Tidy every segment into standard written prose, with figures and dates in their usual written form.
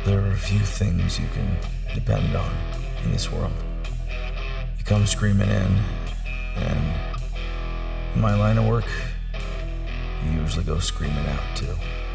There are a few things you can depend on in this world. You come screaming in, and in my line of work, you usually go screaming out too.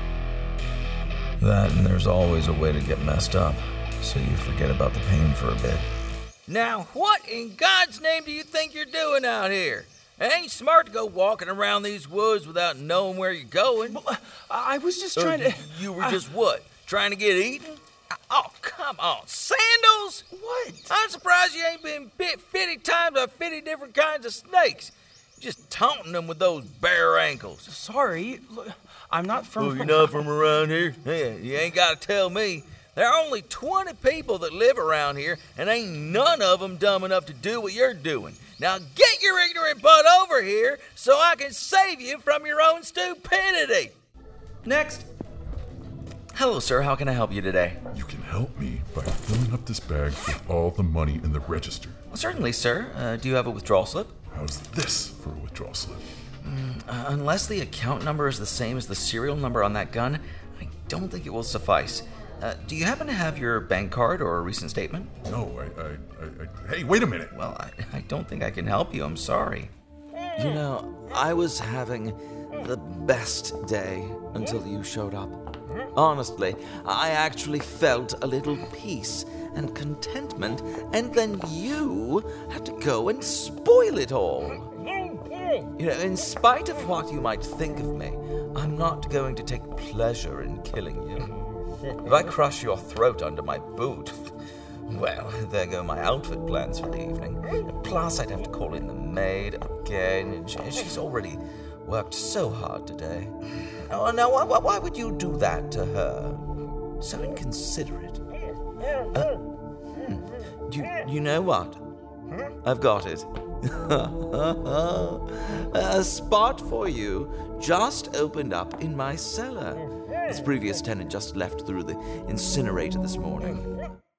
That, and there's always a way to get messed up, so you forget about the pain for a bit. Now, what in God's name do you think you're doing out here? It ain't smart to go walking around these woods without knowing where you're going. Well, I was just trying to... You were just what? Trying to get eaten? Oh, come on. Sandals? What? I'm surprised you ain't been bit 50 times by 50 different kinds of snakes. Just taunting them with those bare ankles. Sorry. Look, I'm not from... Oh, you're not from around here? Yeah, you ain't got to tell me. There are only 20 people that live around here, and ain't none of them dumb enough to do what you're doing. Now get your ignorant butt over here so I can save you from your own stupidity. Next. Hello, sir. How can I help you today? You can help me by filling up this bag with all the money in the register. Well, certainly, sir. Do you have a withdrawal slip? How's this for a withdrawal slip? Unless the account number is the same as the serial number on that gun, I don't think it will suffice. Do you happen to have your bank card or a recent statement? No, hey, wait a minute. Well, I don't think I can help you. I'm sorry. You know, I was having the best day until you showed up. Honestly, I actually felt a little peace and contentment, and then you had to go and spoil it all. You know, in spite of what you might think of me, I'm not going to take pleasure in killing you. If I crush your throat under my boot, well, there go my outfit plans for the evening. Plus, I'd have to call in the maid again, and she's already worked so hard today. Oh, now, why would you do that to her? So inconsiderate. You know what? I've got it. A spot for you just opened up in my cellar. Its previous tenant just left through the incinerator this morning.